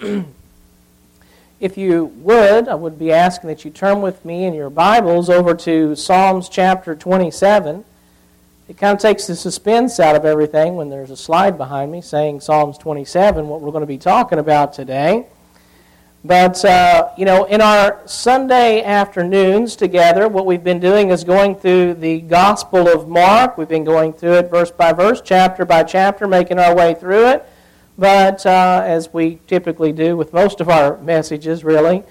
If you would, I would be asking that you turn with me in your Bibles over to Psalms chapter 27. It kind of takes the suspense out of everything when there's a slide behind me saying Psalms 27, what we're going to be talking about today. But, in our Sunday afternoons together, what we've been doing is going through the Gospel of Mark. We've been going through it verse by verse, chapter by chapter, making our way through it. But as we typically do with most of our messages, really.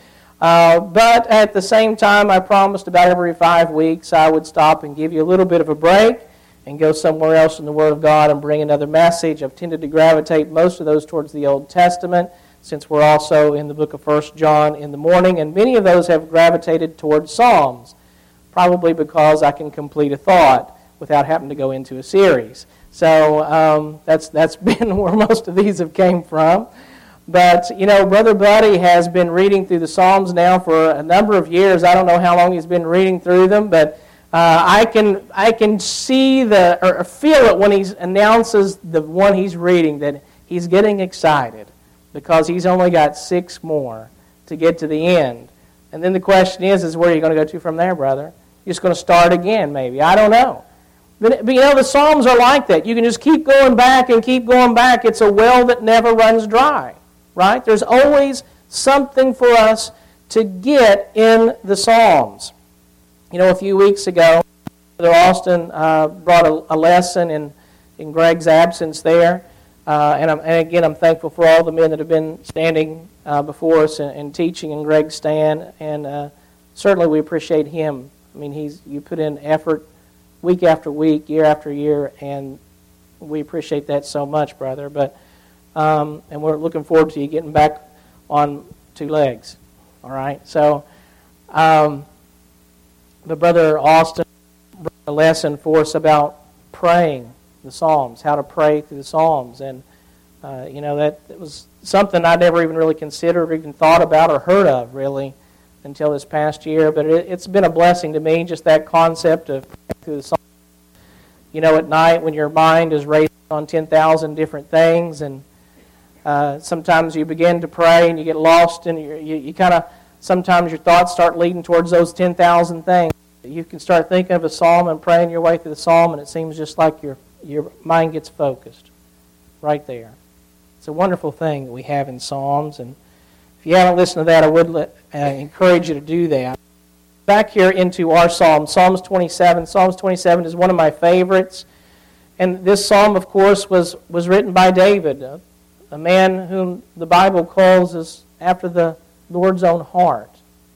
But at the same time, I promised about every 5 weeks I would stop and give you a little bit of a break and go somewhere else in the Word of God and bring another message. I've tended to gravitate most of those towards the Old Testament, since we're also in the book of 1 John in the morning, and many of those have gravitated towards Psalms, probably because I can complete a thought without having to go into a series. So that's been where most of these have came from. But, Brother Buddy has been reading through the Psalms now for a number of years. I don't know how long he's been reading through them, but I can see or feel it when he announces the one he's reading, that he's getting excited because he's only got 6 more to get to the end. And then the question is where are you going to go to from there, brother? You're just going to start again, maybe. I don't know. But the Psalms are like that. You can just keep going back and keep going back. It's a well that never runs dry, right? There's always something for us to get in the Psalms. A few weeks ago, Brother Austin brought a lesson in Greg's absence there. And again, I'm thankful for all the men that have been standing before us and teaching in Greg's stand. And certainly we appreciate him. I mean, you put in effort week after week, year after year, and we appreciate that so much, brother. But and we're looking forward to you getting back on 2 legs. All right. So, but Brother Austin brought a lesson for us about praying the Psalms, how to pray through the Psalms, and that was something I never even really considered or even thought about or heard of really until this past year. But it's been a blessing to me, just that concept of praying through the Psalms. At night when your mind is racing on 10,000 different things, and sometimes you begin to pray and you get lost, and you kind of, sometimes your thoughts start leading towards those 10,000 things. You can start thinking of a psalm and praying your way through the psalm, and it seems just like your mind gets focused right there. It's a wonderful thing that we have in Psalms, and if you haven't listened to that, I would encourage you to do that. Back here into our psalm, Psalms 27. Psalms 27 is one of my favorites, and this psalm, of course, was written by David, a man whom the Bible calls as after the Lord's own heart.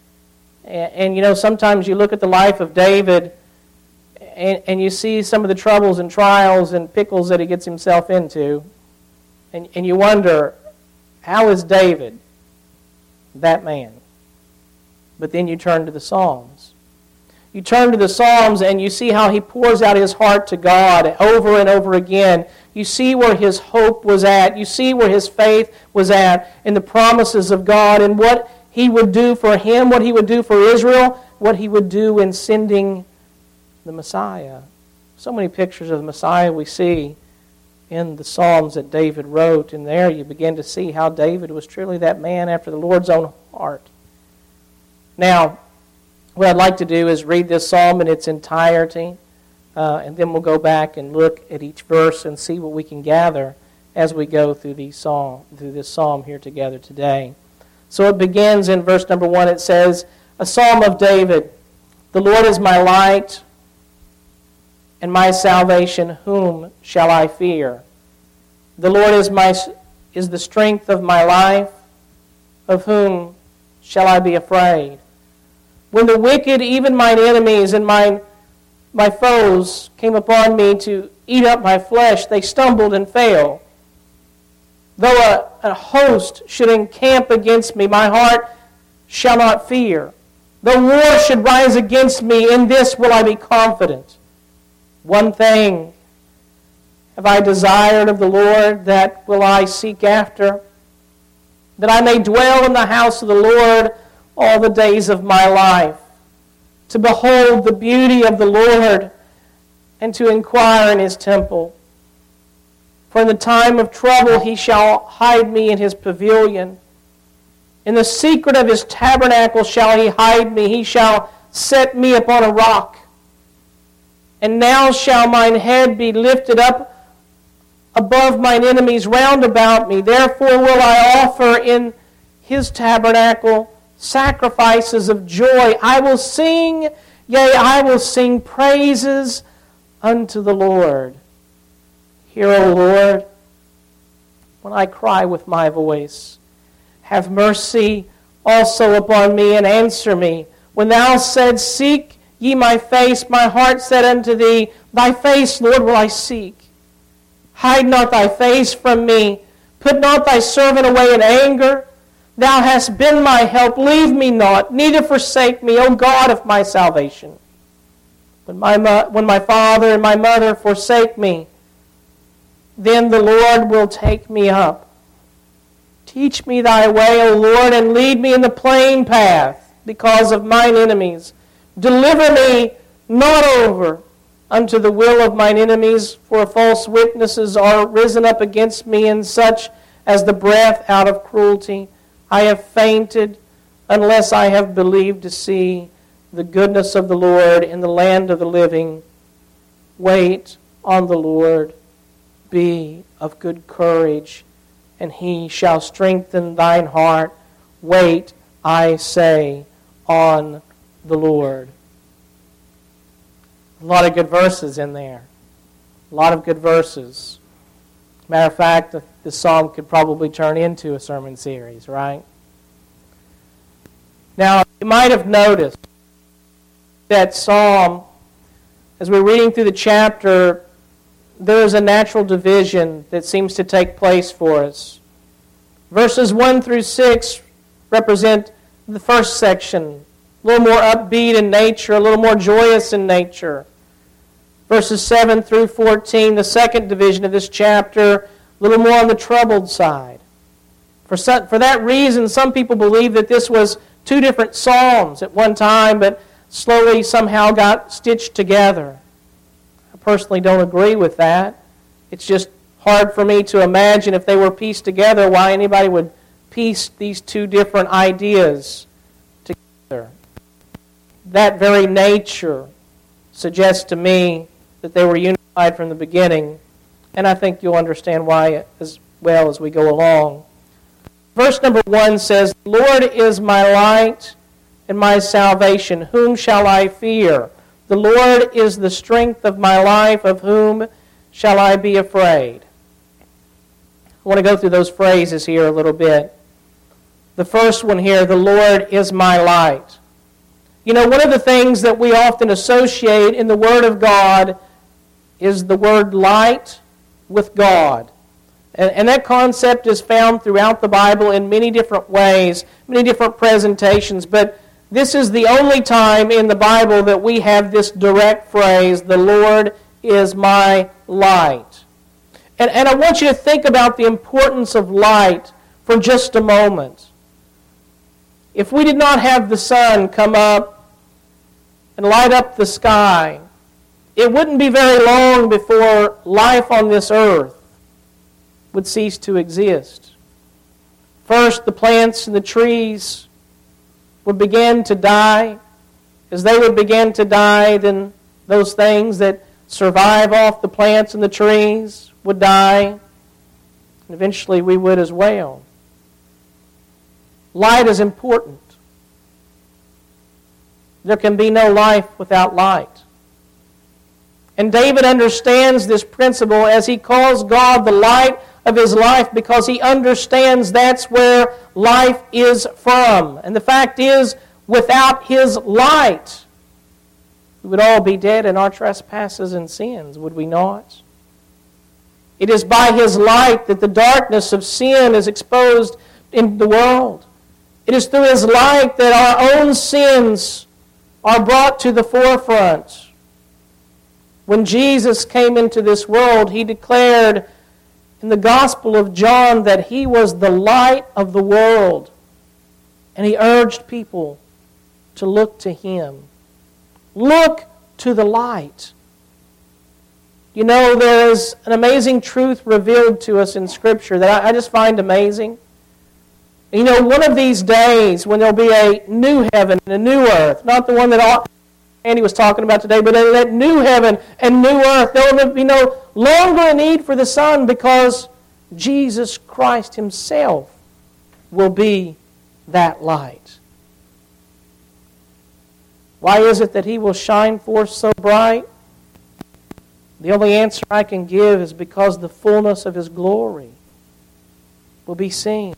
And sometimes you look at the life of David, and you see some of the troubles and trials and pickles that he gets himself into, and you wonder, how is David that man? But then you turn to the Psalms. You turn to the Psalms and you see how he pours out his heart to God over and over again. You see where his hope was at. You see where his faith was at in the promises of God and what he would do for him, what he would do for Israel, what he would do in sending the Messiah. So many pictures of the Messiah we see in the Psalms that David wrote, and there you begin to see how David was truly that man after the Lord's own heart. Now, what I'd like to do is read this psalm in its entirety, and then we'll go back and look at each verse and see what we can gather as we go through this psalm here together today. So it begins in verse number 1. It says, a psalm of David. The Lord is my light and my salvation. Whom shall I fear? The Lord is the strength of my life. Of whom shall I be afraid? When the wicked, even mine enemies and my foes, came upon me to eat up my flesh, they stumbled and fell. Though a host should encamp against me, my heart shall not fear. Though war should rise against me, in this will I be confident. One thing have I desired of the Lord, that will I seek after, that I may dwell in the house of the Lord all the days of my life, to behold the beauty of the Lord and to inquire in his temple. For in the time of trouble he shall hide me in his pavilion. In the secret of his tabernacle shall he hide me. He shall set me upon a rock. And now shall mine head be lifted up above mine enemies round about me. Therefore will I offer in his tabernacle sacrifices of joy. I will sing, yea, I will sing praises unto the Lord. Hear, O Lord, when I cry with my voice. Have mercy also upon me, and answer me. When thou saidst, seek ye my face, my heart said unto thee, thy face, Lord, will I seek. Hide not thy face from me. Put not thy servant away in anger. Thou hast been my help. Leave me not, neither forsake me, O God of my salvation. When my father and my mother forsake me, then the Lord will take me up. Teach me thy way, O Lord, and lead me in the plain path because of mine enemies. Deliver me not over unto the will of mine enemies, for false witnesses are risen up against me, and such as the breath out of cruelty. I have fainted unless I have believed to see the goodness of the Lord in the land of the living. Wait on the Lord. Be of good courage, and he shall strengthen thine heart. Wait, I say, on the Lord. A lot of good verses in there. A lot of good verses. Matter of fact, this psalm could probably turn into a sermon series, right? Now, you might have noticed that psalm, as we're reading through the chapter, there is a natural division that seems to take place for us. Verses 1 through 6 represent the first section, a little more upbeat in nature, a little more joyous in nature. Verses 7 through 14, the second division of this chapter, a little more on the troubled side. For that reason, some people believe that this was two different psalms at one time, but slowly somehow got stitched together. I personally don't agree with that. It's just hard for me to imagine if they were pieced together why anybody would piece these two different ideas together. That very nature suggests to me that they were unified from the beginning, and I think you'll understand why as well as we go along. Verse number 1 says, "The Lord is my light and my salvation. Whom shall I fear? The Lord is the strength of my life. Of whom shall I be afraid?" I want to go through those phrases here a little bit. The first one here, the Lord is my light. You know, one of the things that we often associate in the Word of God is the word light with God. And that concept is found throughout the Bible in many different ways, many different presentations. But this is the only time in the Bible that we have this direct phrase, the Lord is my light. And I want you to think about the importance of light for just a moment. If we did not have the sun come up and light up the sky, it wouldn't be very long before life on this earth would cease to exist. First, the plants and the trees would begin to die. As they would begin to die, then those things that survive off the plants and the trees would die. And eventually we would as well. Light is important. There can be no life without light. And David understands this principle as he calls God the light of his life, because he understands that's where life is from. And the fact is, without his light, we would all be dead in our trespasses and sins, would we not? It is by his light that the darkness of sin is exposed in the world. It is through his light that our own sins are brought to the forefront. When Jesus came into this world, he declared in the Gospel of John that he was the light of the world. And he urged people to look to him. Look to the light. You know, there is an amazing truth revealed to us in Scripture that I just find amazing. You know, one of these days when there'll be a new heaven and a new earth, not the one that Andy was talking about today, but that new heaven and new earth, there will be no longer a need for the sun because Jesus Christ Himself will be that light. Why is it that He will shine forth so bright? The only answer I can give is because the fullness of His glory will be seen.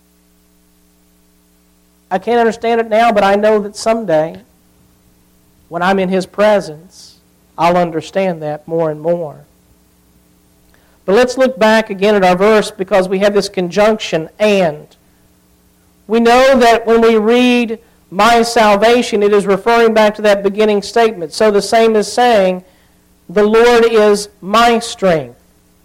I can't understand it now, but I know that someday, when I'm in His presence, I'll understand that more and more. But let's look back again at our verse because we have this conjunction, and. We know that when we read my salvation, it is referring back to that beginning statement. So the same as saying, the Lord is my strength.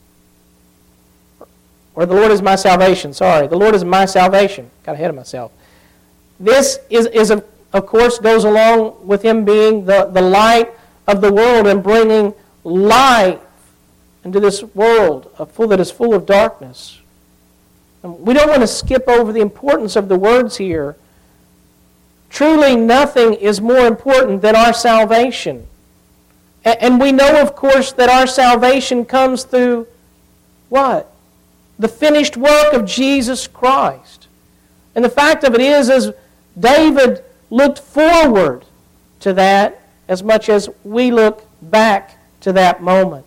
Or the Lord is my salvation. Sorry, the Lord is my salvation. Got ahead of myself. This is of course, goes along with Him being the light of the world and bringing light into this world that is full of darkness. We don't want to skip over the importance of the words here. Truly, nothing is more important than our salvation. And we know, of course, that our salvation comes through what? The finished work of Jesus Christ. And the fact of it is, as David looked forward to that as much as we look back to that moment.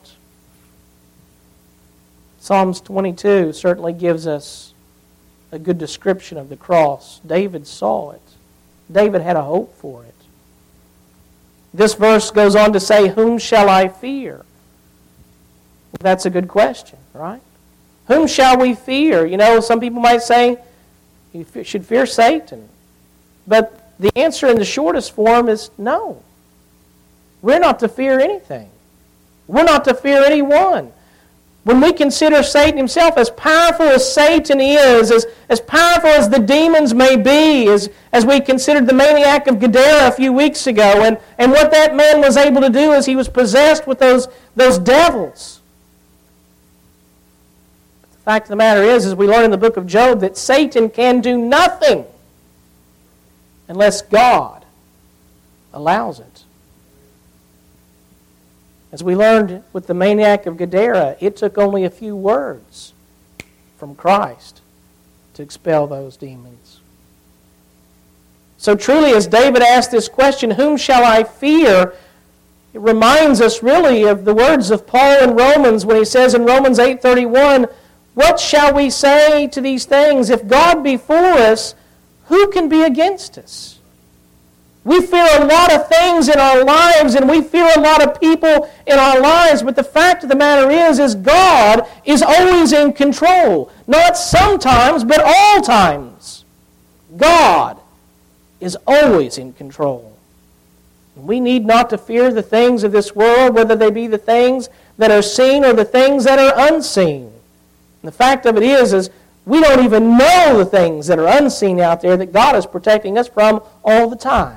Psalms 22 certainly gives us a good description of the cross. David saw it. David had a hope for it. This verse goes on to say, whom shall I fear? Well, that's a good question, right? Whom shall we fear? You know, some people might say, you should fear Satan. But the answer in the shortest form is no. We're not to fear anything. We're not to fear anyone. When we consider Satan himself, as powerful as Satan is, as powerful as the demons may be, as we considered the maniac of Gadara a few weeks ago, and what that man was able to do is he was possessed with those devils. But the fact of the matter is, as we learn in the book of Job, that Satan can do nothing unless God allows it. As we learned with the maniac of Gadara, it took only a few words from Christ to expel those demons. So truly, as David asked this question, whom shall I fear? It reminds us really of the words of Paul in Romans when he says in Romans 8:31, what shall we say to these things? If God be for us, who can be against us? We fear a lot of things in our lives, and we fear a lot of people in our lives, but the fact of the matter is God is always in control. Not sometimes, but all times. God is always in control. We need not to fear the things of this world, whether they be the things that are seen or the things that are unseen. And the fact of it is we don't even know the things that are unseen out there that God is protecting us from all the time.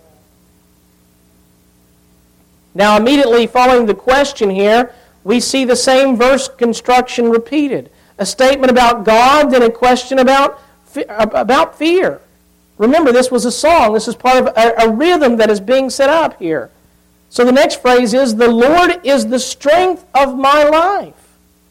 Now, immediately following the question here, we see the same verse construction repeated. A statement about God, then a question about fear. Remember, this was a song. This is part of a rhythm that is being set up here. So the next phrase is, the Lord is the strength of my life.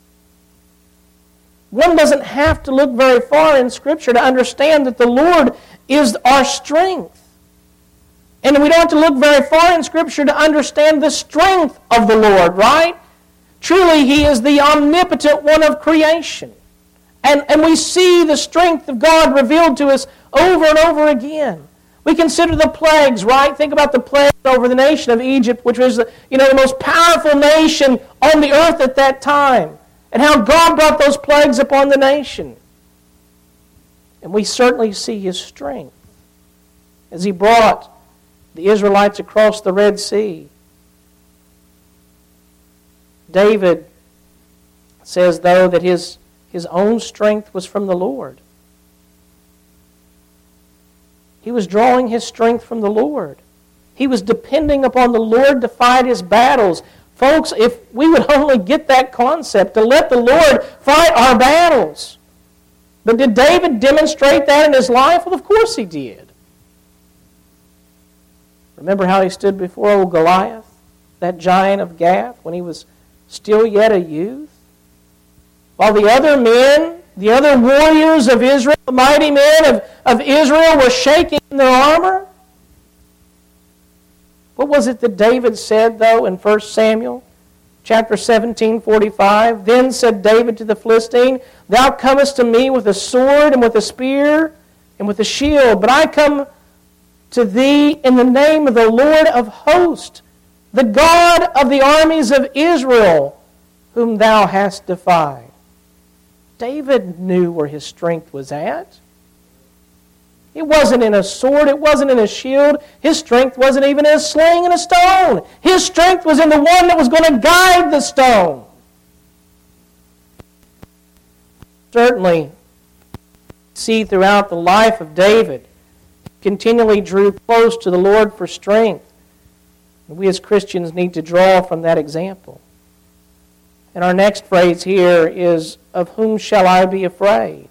One doesn't have to look very far in Scripture to understand that the Lord is our strength. And we don't have to look very far in Scripture to understand the strength of the Lord, right? Truly, He is the omnipotent one of creation. And we see the strength of God revealed to us over and over again. We consider the plagues, right? Think about the plagues over the nation of Egypt, which was the most powerful nation on the earth at that time. And how God brought those plagues upon the nation. And we certainly see His strength as He brought the Israelites across the Red Sea. David says, though, that his own strength was from the Lord. He was drawing his strength from the Lord. He was depending upon the Lord to fight his battles. Folks, if we would only get that concept, to let the Lord fight our battles. But did David demonstrate that in his life? Well, of course he did. Remember how he stood before old Goliath, that giant of Gath, when he was still yet a youth? While the other men, the other warriors of Israel, the mighty men of Israel were shaking in their armor. What was it that David said, though, in 1 Samuel chapter 17:45? Then said David to the Philistine, Thou comest to me with a sword and with a spear and with a shield, but I come to thee in the name of the Lord of hosts, the God of the armies of Israel, whom thou hast defied. David knew where his strength was at. It wasn't in a sword. It wasn't in a shield. His strength wasn't even in a sling and a stone. His strength was in the one that was going to guide the stone. Certainly, see throughout the life of David, continually drew close to the Lord for strength. And we as Christians need to draw from that example. And our next phrase here is, of whom shall I be afraid?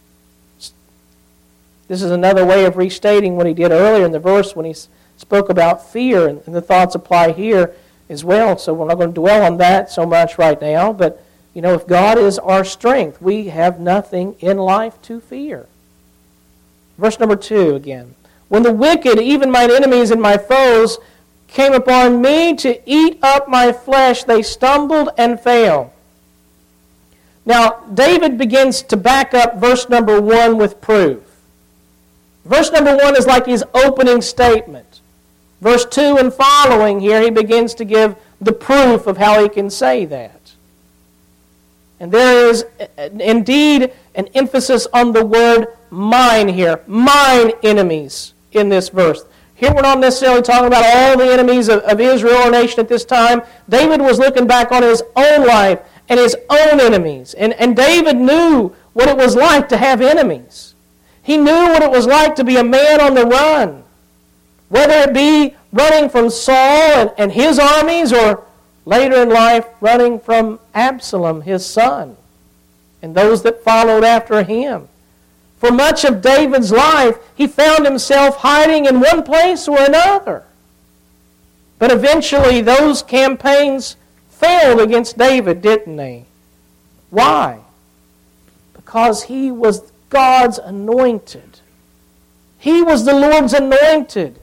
This is another way of restating what he did earlier in the verse when he spoke about fear, and the thoughts apply here as well. So we're not going to dwell on that so much right now. But, if God is our strength, we have nothing in life to fear. Verse number 2 again. When the wicked, even mine enemies and my foes, came upon me to eat up my flesh, they stumbled and fell. Now, David begins to back up verse number 1 with proof. Verse number 1 is like his opening statement. Verse 2 and following here, he begins to give the proof of how he can say that. And there is indeed an emphasis on the word mine here. Mine enemies in this verse. Here we're not necessarily talking about all the enemies of Israel or nation at this time. David was looking back on his own life and his own enemies. And David knew what it was like to have enemies. He knew what it was like to be a man on the run, whether it be running from Saul and his armies, or later in life running from Absalom, his son, and those that followed after him. For much of David's life, he found himself hiding in one place or another. But eventually those campaigns failed against David, didn't they? Why? Because he was God's anointed. He was the Lord's anointed.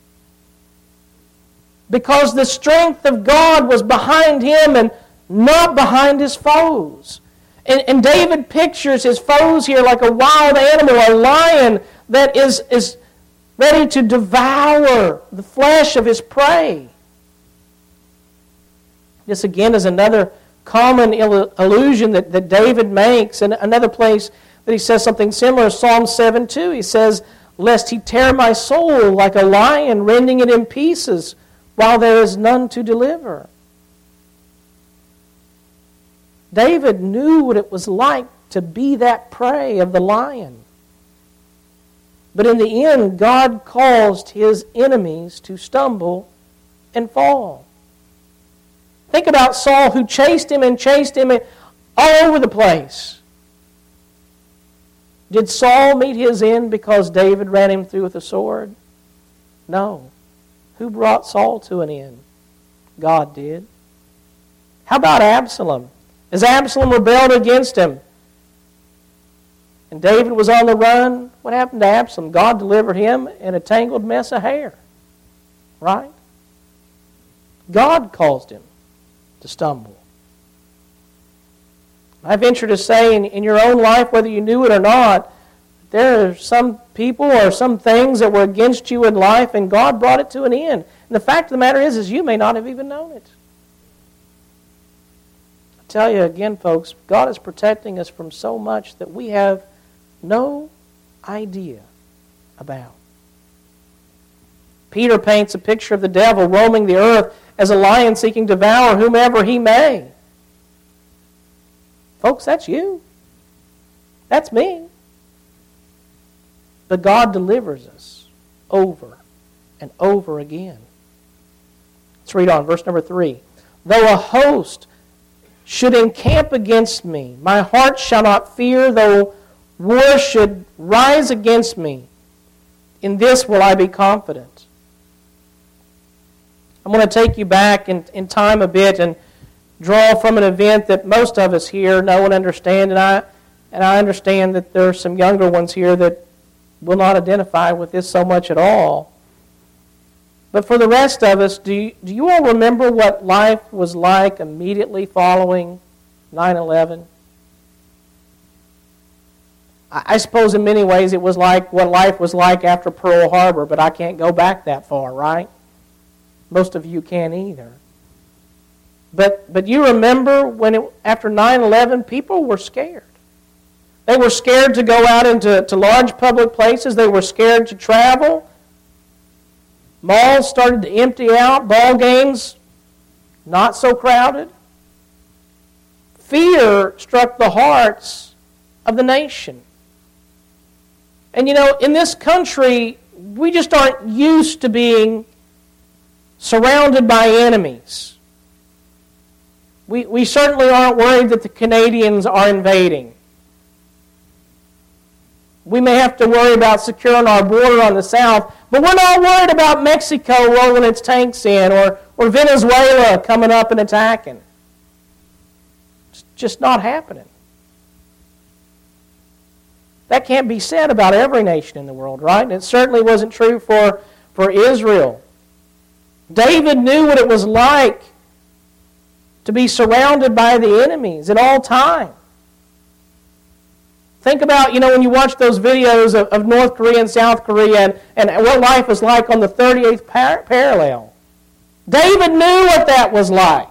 Because the strength of God was behind him and not behind his foes. And David pictures his foes here like a wild animal, a lion that is ready to devour the flesh of his prey. This again is another common allusion that David makes. And another place that he says something similar, Psalm 7:2. He says, lest he tear my soul like a lion, rending it in pieces, while there is none to deliver. David knew what it was like to be that prey of the lion. But in the end, God caused his enemies to stumble and fall. Think about Saul, who chased him all over the place. Did Saul meet his end because David ran him through with a sword? No. Who brought Saul to an end? God did. How about Absalom? As Absalom rebelled against him and David was on the run, what happened to Absalom? God delivered him in a tangled mess of hair. Right? God caused him to stumble. I venture to say in your own life, whether you knew it or not, there are some people or some things that were against you in life, and God brought it to an end. And the fact of the matter is you may not have even known it. I tell you again, folks, God is protecting us from so much that we have no idea about. Peter paints a picture of the devil roaming the earth as a lion seeking to devour whomever he may. Folks, that's you. That's me. But God delivers us over and over again. Let's read on, verse number 3. Though a host should encamp against me, my heart shall not fear. Though war should rise against me, in this will I be confident. I'm going to take you back in time a bit and draw from an event that most of us here know and understand, and I understand that there are some younger ones here that will not identify with this so much at all. But for the rest of us, do you all remember what life was like immediately following 9/11? I suppose in many ways it was like what life was like after Pearl Harbor, but I can't go back that far, right? Most of you can't either. But you remember when after 9/11, people were scared. They were scared to go out into large public places. They were scared to travel. Malls started to empty out. Ball games, not so crowded. Fear struck the hearts of the nation. And in this country, we just aren't used to being surrounded by enemies. We certainly aren't worried that the Canadians are invading. We may have to worry about securing our border on the south, but we're not worried about Mexico rolling its tanks in or Venezuela coming up and attacking. It's just not happening. That can't be said about every nation in the world, right? And it certainly wasn't true for Israel. David knew what it was like to be surrounded by the enemies at all times. Think about, when you watch those videos of North Korea and South Korea and what life was like on the 38th parallel. David knew what that was like.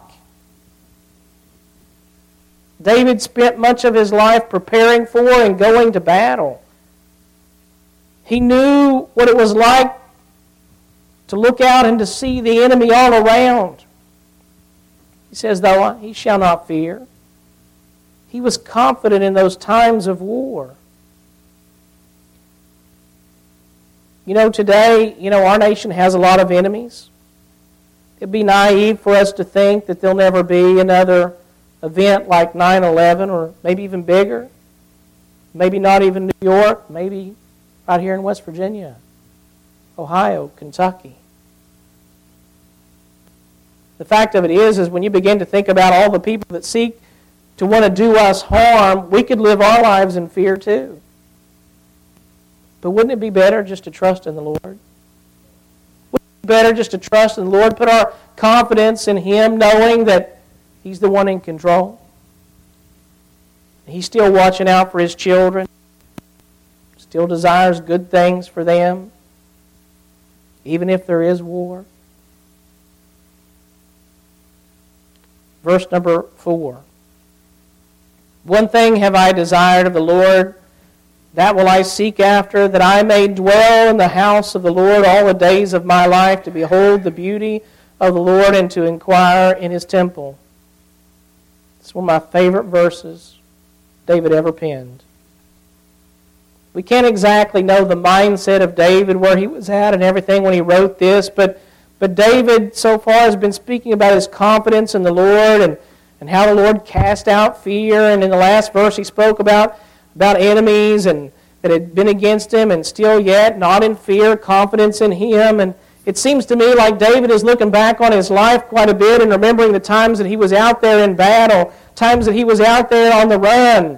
David spent much of his life preparing for and going to battle. He knew what it was like to look out and to see the enemy all around. He says, though he shall not fear. He was confident in those times of war. Today, our nation has a lot of enemies. It'd be naive for us to think that there'll never be another event like 9/11 or maybe even bigger. Maybe not even New York. Maybe right here in West Virginia, Ohio, Kentucky. The fact of it is when you begin to think about all the people that seek to want to do us harm, we could live our lives in fear too. But wouldn't it be better just to trust in the Lord? Wouldn't it be better just to trust in the Lord, put our confidence in Him, knowing that He's the one in control? He's still watching out for His children, still desires good things for them, even if there is war. Verse number 4. One thing have I desired of the Lord, that will I seek after, that I may dwell in the house of the Lord all the days of my life, to behold the beauty of the Lord and to inquire in His temple. It's one of my favorite verses David ever penned. We can't exactly know the mindset of David, where he was at and everything when he wrote this, but David so far has been speaking about his confidence in the Lord and how the Lord cast out fear. And in the last verse he spoke about enemies and that had been against him, and still yet not in fear, confidence in Him. And it seems to me like David is looking back on his life quite a bit and remembering the times that he was out there in battle, times that he was out there on the run,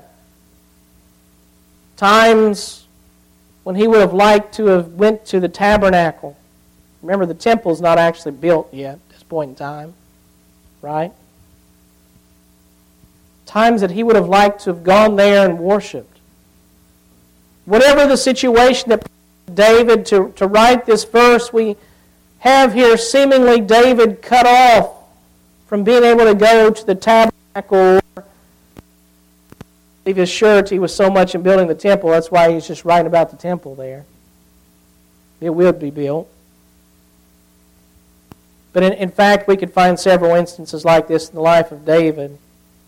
times when he would have liked to have went to the tabernacle. Remember, the temple's not actually built yet at this point in time, right? Times that he would have liked to have gone there and worshipped. Whatever the situation that David to write this verse, we have here seemingly David cut off from being able to go to the tabernacle. His surety was so much in building the temple, that's why he's just writing about the temple there. It will be built. But in fact, we could find several instances like this in the life of David.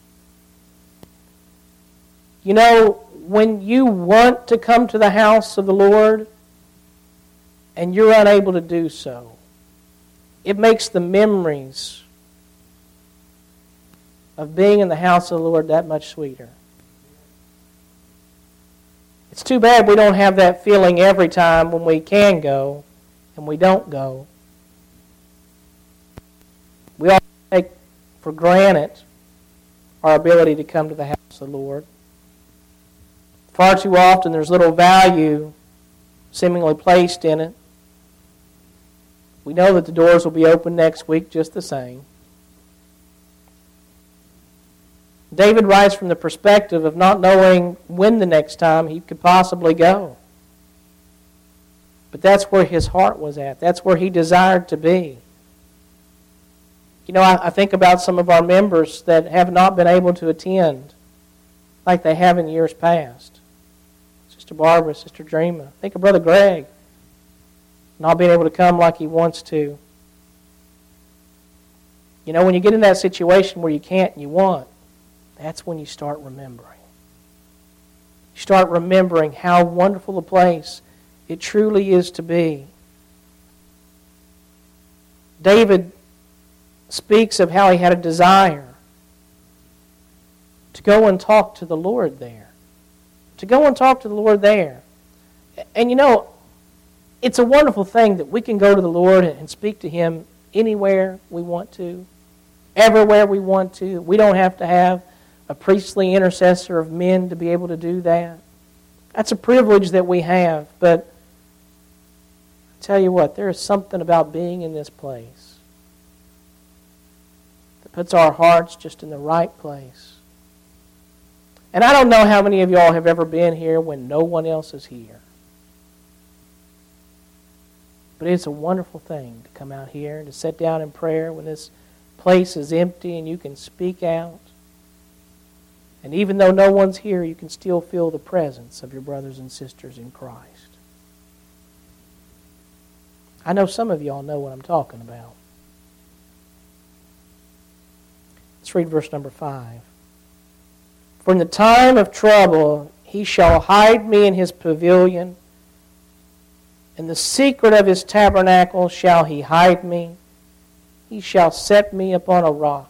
When you want to come to the house of the Lord and you're unable to do so, it makes the memories of being in the house of the Lord that much sweeter. It's too bad we don't have that feeling every time when we can go and we don't go. We all take for granted our ability to come to the house of the Lord. Far too often there's little value seemingly placed in it. We know that the doors will be open next week just the same. David writes from the perspective of not knowing when the next time he could possibly go. But that's where his heart was at. That's where he desired to be. You know, I think about some of our members that have not been able to attend like they have in years past. Sister Barbara, Sister Dreama. Think of Brother Greg not being able to come like he wants to. You know, when you get in that situation where you can't and you want, that's when you start remembering. You start remembering how wonderful a place it truly is to be. David speaks of how he had a desire to go and talk to the Lord there. To go and talk to the Lord there. And you know, it's a wonderful thing that we can go to the Lord and speak to Him anywhere we want to, everywhere we want to. We don't have to have a priestly intercessor of men to be able to do that. That's a privilege that we have. But I tell you what, there is something about being in this place that puts our hearts just in the right place. And I don't know how many of y'all have ever been here when no one else is here. But it's a wonderful thing to come out here and to sit down in prayer when this place is empty and you can speak out. And even though no one's here, you can still feel the presence of your brothers and sisters in Christ. I know some of y'all know what I'm talking about. Let's read verse number 5. For in the time of trouble He shall hide me in His pavilion. In the secret of His tabernacle shall He hide me. He shall set me upon a rock.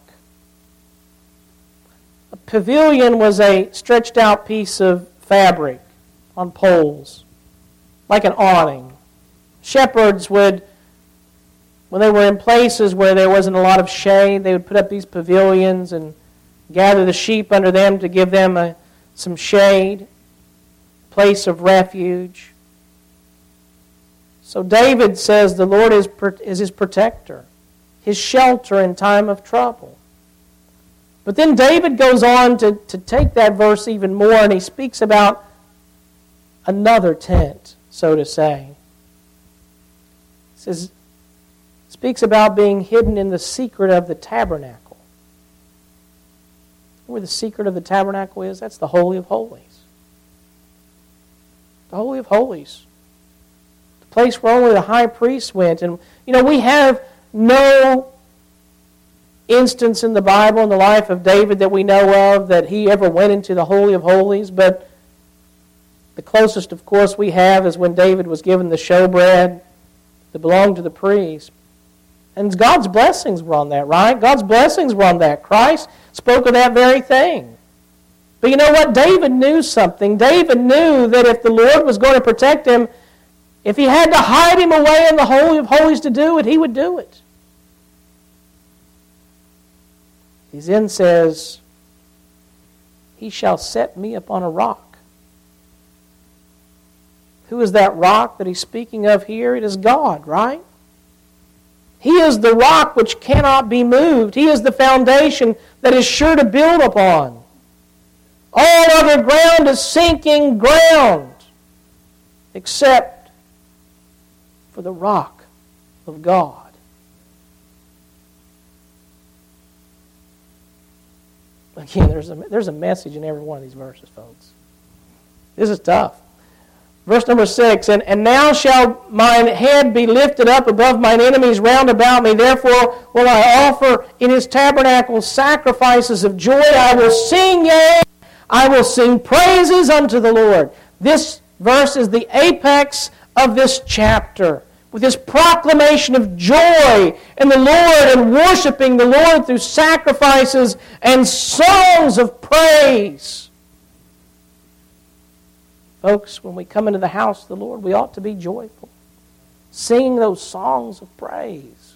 A pavilion was a stretched out piece of fabric on poles, like an awning. Shepherds would, when they were in places where there wasn't a lot of shade, they would put up these pavilions and gather the sheep under them to give them some shade, place of refuge. So David says the Lord is his protector, his shelter in time of trouble. But then David goes on to take that verse even more, and he speaks about another tent, so to say. He speaks about being hidden in the secret of the tabernacle. Where the secret of the tabernacle is? That's the Holy of Holies. The Holy of Holies. The place where only the high priest went. And, you know, we have no instance in the Bible, in the life of David that we know of, that he ever went into the Holy of Holies. But the closest, of course, we have is when David was given the showbread that belonged to the priest. And God's blessings were on that, right? God's blessings were on that. Christ spoke of that very thing. But you know what? David knew something. David knew that if the Lord was going to protect him, if he had to hide him away in the Holy of Holies to do it, he would do it. He then says, He shall set me upon a rock. Who is that rock that he's speaking of here? It is God, right? He is the rock which cannot be moved. He is the foundation that is sure to build upon. All other ground is sinking ground except for the rock of God. Again, there's a message in every one of these verses, folks. This is tough. Verse number 6, And now shall mine head be lifted up above mine enemies round about me. Therefore will I offer in His tabernacle sacrifices of joy. I will sing, yea, I will sing praises unto the Lord. This verse is the apex of this chapter, with this proclamation of joy in the Lord and worshiping the Lord through sacrifices and songs of praise. Folks, when we come into the house of the Lord, we ought to be joyful, singing those songs of praise.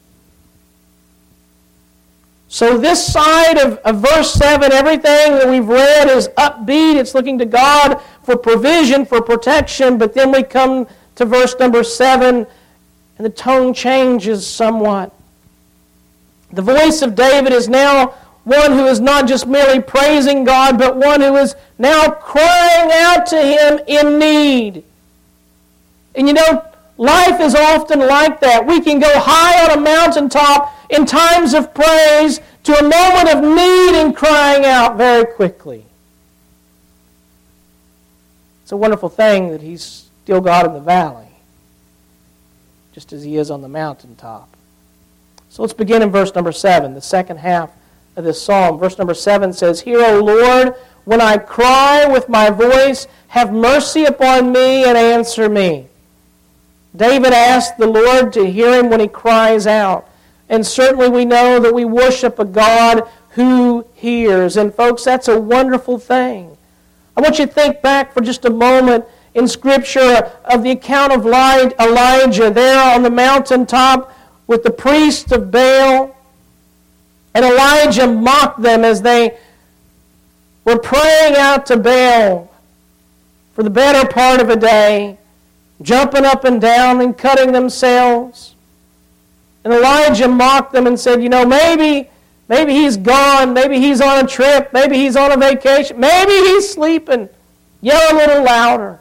So this side of verse 7, everything that we've read is upbeat. It's looking to God for provision, for protection. But then we come to verse number 7, and the tone changes somewhat. The voice of David is now one who is not just merely praising God, but one who is now crying out to Him in need. And you know, life is often like that. We can go high on a mountaintop in times of praise to a moment of need and crying out very quickly. It's a wonderful thing that He's still God in the valley, just as He is on the mountaintop. So let's begin in verse number 7, the second half of this psalm. Verse number 7 says, "Hear, O Lord, when I cry with my voice, have mercy upon me and answer me." David asked the Lord to hear him when he cries out. And certainly we know that we worship a God who hears. And folks, that's a wonderful thing. I want you to think back for just a moment in Scripture of the account of Elijah there on the mountaintop with the priest of Baal. And Elijah mocked them as they were praying out to Baal for the better part of a day, jumping up and down and cutting themselves. And Elijah mocked them and said, you know, maybe he's gone, maybe he's on a trip, maybe he's on a vacation, maybe he's sleeping. Yell a little louder.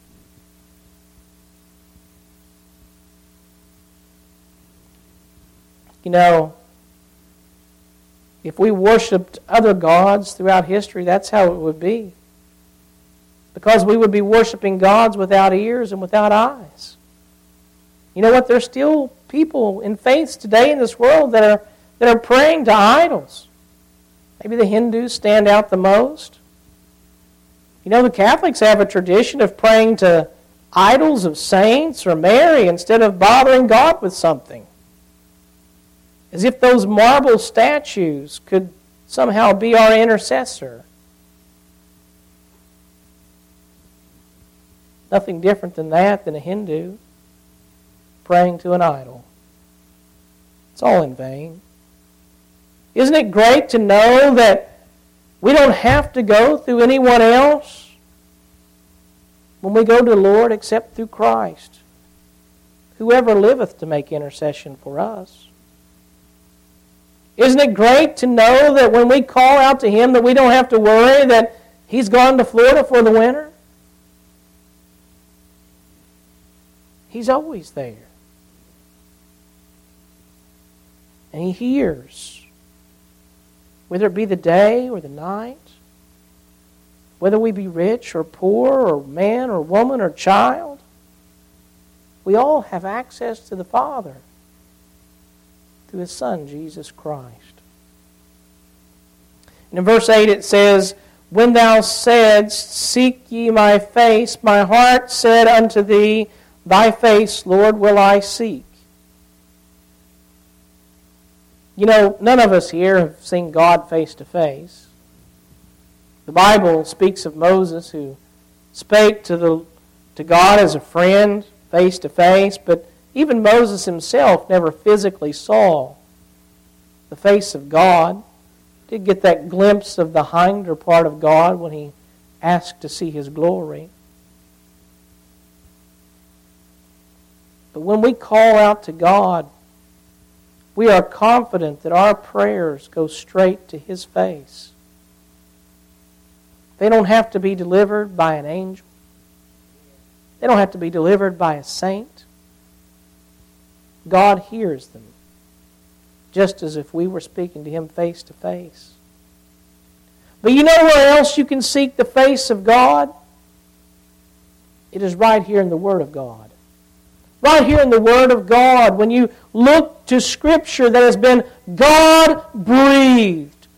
You know, if we worshipped other gods throughout history, that's how it would be. Because we would be worshiping gods without ears and without eyes. You know what? There's still people in faiths today in this world that are praying to idols. Maybe the Hindus stand out the most. You know, the Catholics have a tradition of praying to idols of saints or Mary instead of bothering God with something. As if those marble statues could somehow be our intercessor. Nothing different than that than a Hindu praying to an idol. It's all in vain. Isn't it great to know that we don't have to go through anyone else when we go to the Lord except through Christ, whoever liveth to make intercession for us? Isn't it great to know that when we call out to Him that we don't have to worry that He's gone to Florida for the winter? He's always there. And He hears. Whether it be the day or the night, whether we be rich or poor or man or woman or child, we all have access to the Father through His Son, Jesus Christ. And in verse 8 it says, "When thou saidst, Seek ye my face, my heart said unto thee, Thy face, Lord, will I seek." You know, none of us here have seen God face to face. The Bible speaks of Moses who spake to God as a friend face to face, but even Moses himself never physically saw the face of God. Did get that glimpse of the hinder part of God when he asked to see His glory. But when we call out to God, we are confident that our prayers go straight to His face. They don't have to be delivered by an angel. They don't have to be delivered by a saint. God hears them, just as if we were speaking to Him face to face. But you know where else you can seek the face of God? It is right here in the Word of God. Right here in the Word of God, when you look to Scripture that has been God-breathed,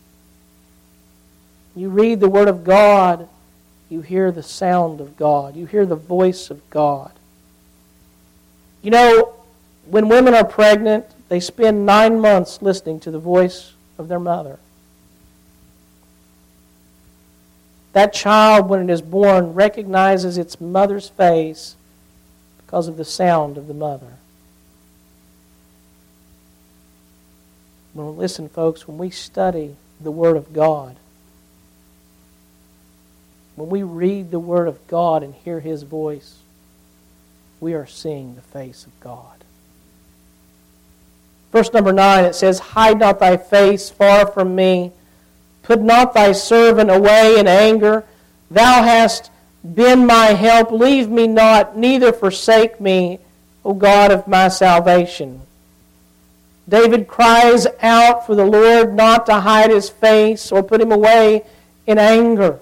you read the Word of God, you hear the sound of God. You hear the voice of God. You know, when women are pregnant, they spend 9 months listening to the voice of their mother. That child, when it is born, recognizes its mother's face because of the sound of the mother. Well, listen, folks, when we study the Word of God, when we read the Word of God and hear His voice, we are seeing the face of God. Verse number 9, it says, "Hide not thy face far from me. Put not thy servant away in anger. Thou hast been my help. Leave me not, neither forsake me, O God of my salvation." David cries out for the Lord not to hide His face or put Him away in anger.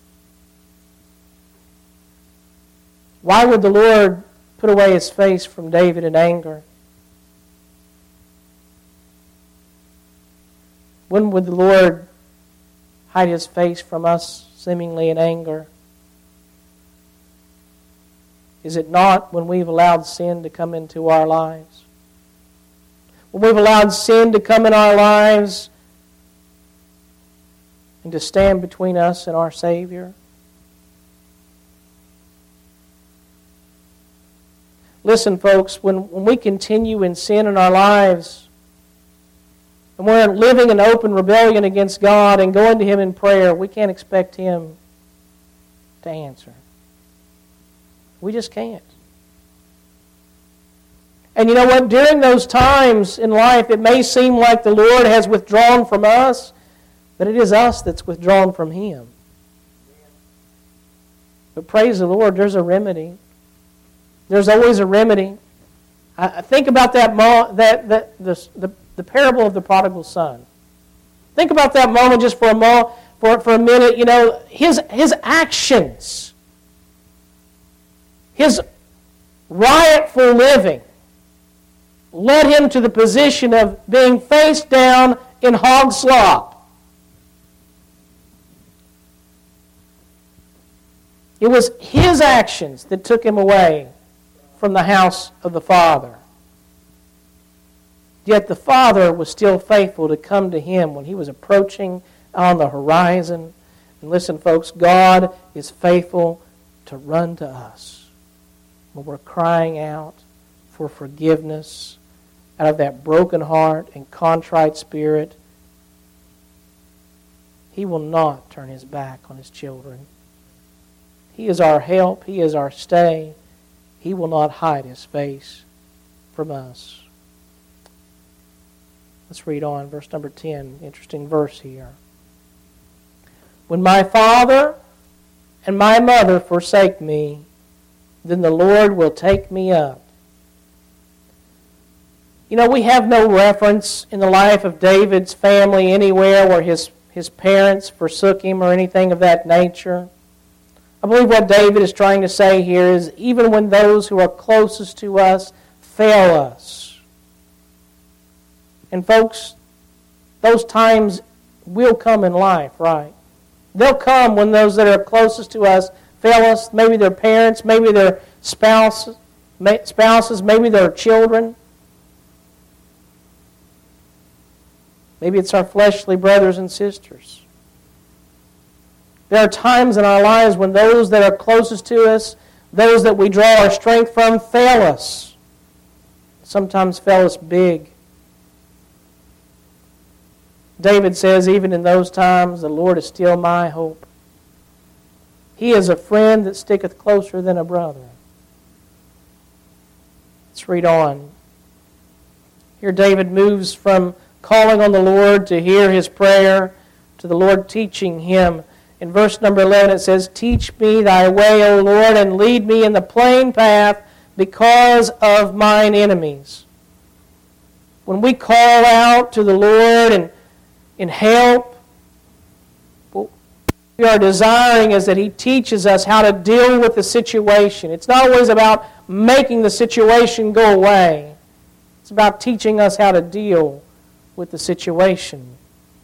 Why would the Lord put away His face from David in anger? When would the Lord hide His face from us seemingly in anger? Is it not when we've allowed sin to come into our lives? When we've allowed sin to come in our lives and to stand between us and our Savior? Listen, folks, when we continue in sin in our lives, and we're living in open rebellion against God and going to Him in prayer, we can't expect Him to answer. We just can't. And you know what? During those times in life, it may seem like the Lord has withdrawn from us, but it is us that's withdrawn from Him. But praise the Lord, there's a remedy. There's always a remedy. I think about the parable of the prodigal son. Think about that moment just for a minute. You know, his actions, his riotful living, led him to the position of being face down in hog slop. It was his actions that took him away from the house of the Father. Yet the Father was still faithful to come to him when he was approaching on the horizon. And listen, folks, God is faithful to run to us when we're crying out for forgiveness out of that broken heart and contrite spirit. He will not turn His back on His children. He is our help. He is our stay. He will not hide His face from us. Let's read on, verse number 10. Interesting verse here. "When my father and my mother forsake me, then the Lord will take me up." You know, we have no reference in the life of David's family anywhere where his parents forsook him or anything of that nature. I believe what David is trying to say here is even when those who are closest to us fail us. And folks, those times will come in life, right? They'll come when those that are closest to us fail us. Maybe their parents, maybe their spouses, maybe their children. Maybe it's our fleshly brothers and sisters. There are times in our lives when those that are closest to us, those that we draw our strength from, fail us. Sometimes fail us big. David says, even in those times, the Lord is still my hope. He is a friend that sticketh closer than a brother. Let's read on. Here David moves from calling on the Lord to hear his prayer to the Lord teaching him. In verse number 11 it says, "Teach me thy way, O Lord, and lead me in the plain path because of mine enemies." When we call out to the Lord and in help, what we are desiring is that He teaches us how to deal with the situation. It's not always about making the situation go away. It's about teaching us how to deal with the situation.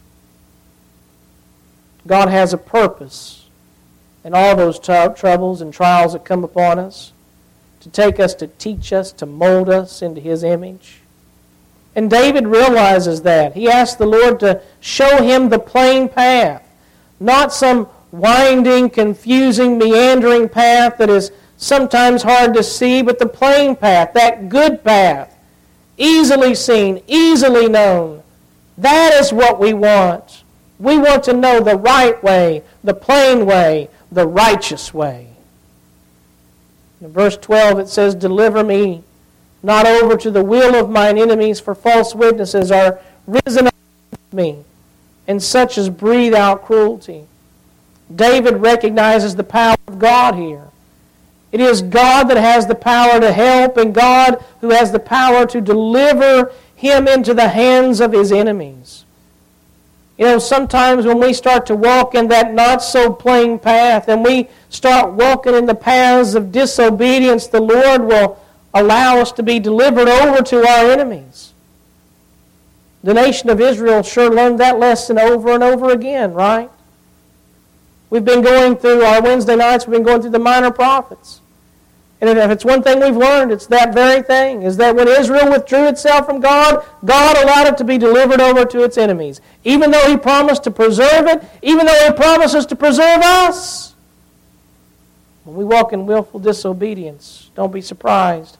God has a purpose in all those troubles and trials that come upon us, to take us, to teach us, to mold us into His image. And David realizes that. He asks the Lord to show him the plain path, not some winding, confusing, meandering path that is sometimes hard to see, but the plain path, that good path, easily seen, easily known. That is what we want. We want to know the right way, the plain way, the righteous way. In verse 12 it says, "Deliver me not over to the will of mine enemies, for false witnesses are risen against me, and such as breathe out cruelty." David recognizes the power of God here. It is God that has the power to help, and God who has the power to deliver him into the hands of his enemies. You know, sometimes when we start to walk in that not-so-plain path, and we start walking in the paths of disobedience, the Lord will allow us to be delivered over to our enemies. The nation of Israel sure learned that lesson over and over again, right? We've been going through our Wednesday nights, we've been going through the minor prophets. And if it's one thing we've learned, it's that very thing, is that when Israel withdrew itself from God, God allowed it to be delivered over to its enemies. Even though He promised to preserve it, even though He promises to preserve us. When we walk in willful disobedience, don't be surprised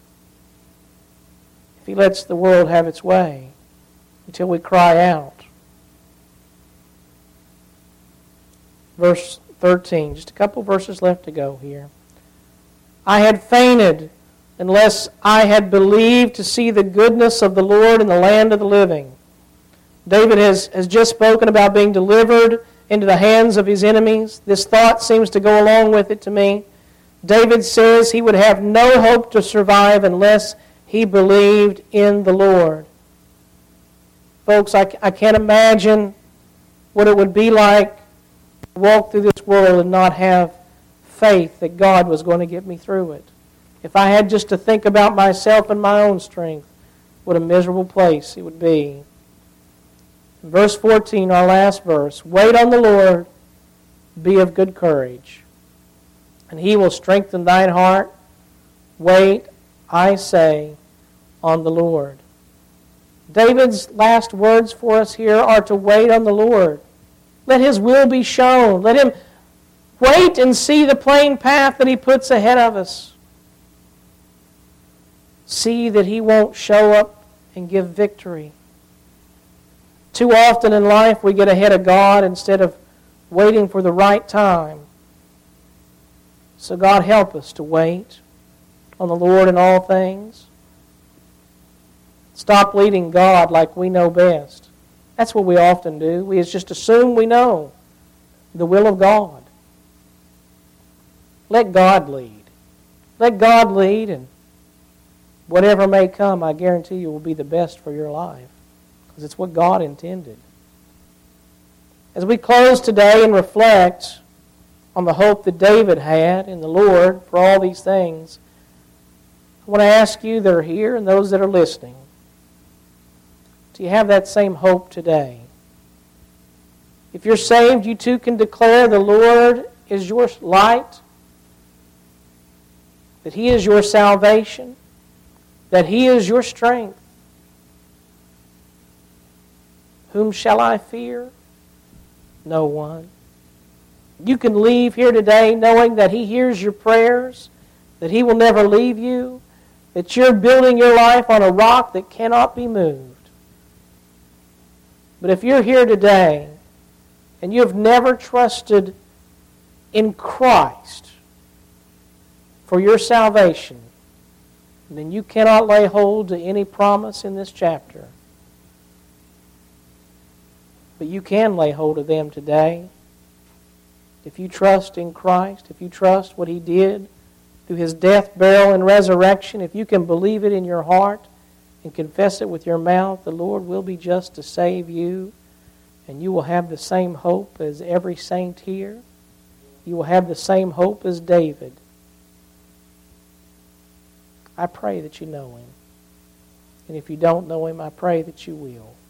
if He lets the world have its way until we cry out. Verse 13, just a couple verses left to go here. "I had fainted unless I had believed to see the goodness of the Lord in the land of the living." David has just spoken about being delivered into the hands of his enemies. This thought seems to go along with it to me. David says he would have no hope to survive unless he believed in the Lord. Folks, I can't imagine what it would be like to walk through this world and not have faith that God was going to get me through it. If I had just to think about myself and my own strength, what a miserable place it would be. In verse 14, our last verse, "Wait on the Lord, be of good courage, and He will strengthen thine heart. Wait, I say, on the Lord." David's last words for us here are to wait on the Lord. Let His will be shown. Let Him wait and see the plain path that He puts ahead of us. See that He won't show up and give victory. Too often in life we get ahead of God instead of waiting for the right time. So God help us to wait on the Lord in all things. Stop leading God like we know best. That's what we often do. We just assume we know the will of God. Let God lead. Let God lead, and whatever may come, I guarantee you will be the best for your life, because it's what God intended. As we close today and reflect on the hope that David had in the Lord for all these things, I want to ask you that are here and those that are listening, do you have that same hope today? If you're saved, you too can declare the Lord is your light, that He is your salvation, that He is your strength. Whom shall I fear? No one. You can leave here today knowing that He hears your prayers, that He will never leave you, that you're building your life on a rock that cannot be moved. But if you're here today and you have never trusted in Christ for your salvation, then you cannot lay hold to any promise in this chapter. But you can lay hold of them today. If you trust in Christ, if you trust what He did through His death, burial, and resurrection, if you can believe it in your heart and confess it with your mouth, the Lord will be just to save you, and you will have the same hope as every saint here. You will have the same hope as David. I pray that you know Him. And if you don't know Him, I pray that you will.